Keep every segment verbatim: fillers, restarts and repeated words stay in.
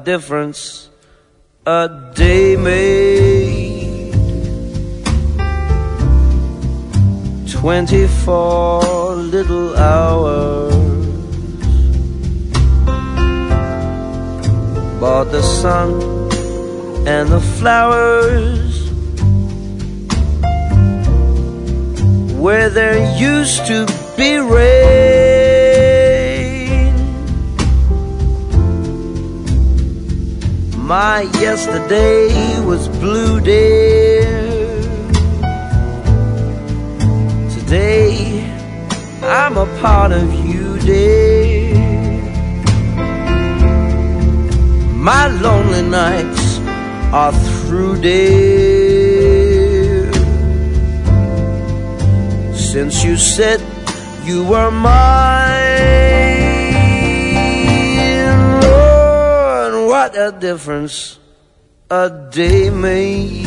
difference a day made. Twenty-four little hours bought the sun and the flowers where there used to be rain. My yesterday was blue, dear. Today I'm a part of you, dear. My lonely nights are through, dear, since you said you were mine. Lord, what a difference a day made.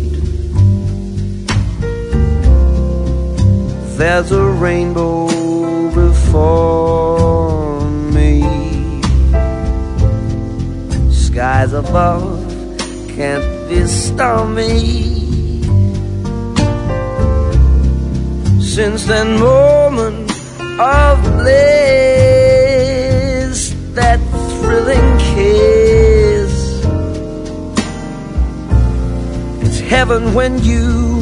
There's a rainbow before me. Skies above can't be stormy. Since that moment of bliss, that thrilling kiss, it's heaven when you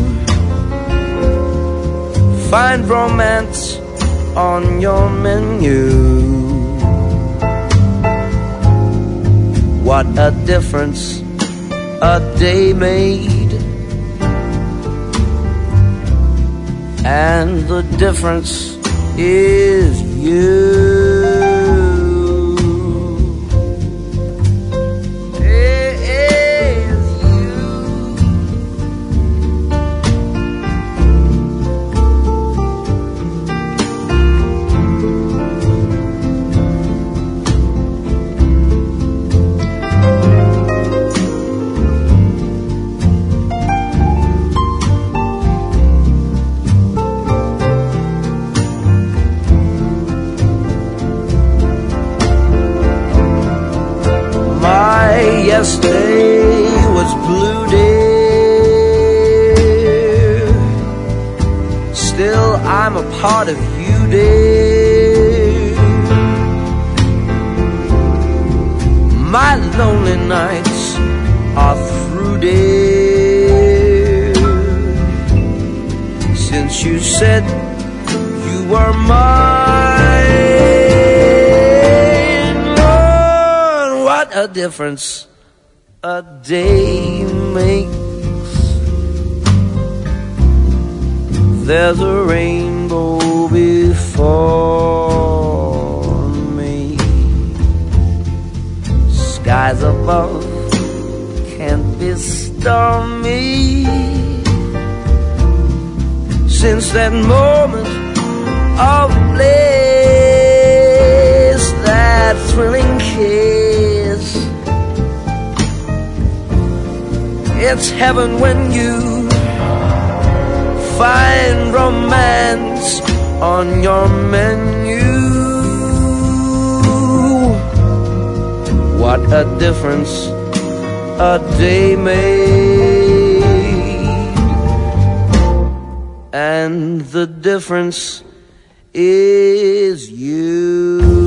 find romance on your menu. What a difference a day made, and the difference is you. Yesterday was blue, dear. Still I'm a part of you, dear. My lonely nights are through, dear, since you said you were mine. Lord, what a difference a day makes. There's a rainbow before me. Skies above can't be stormy. Since that moment of bliss, that thrilling kiss, it's heaven when you find romance on your menu. What a difference a day made, and the difference is you.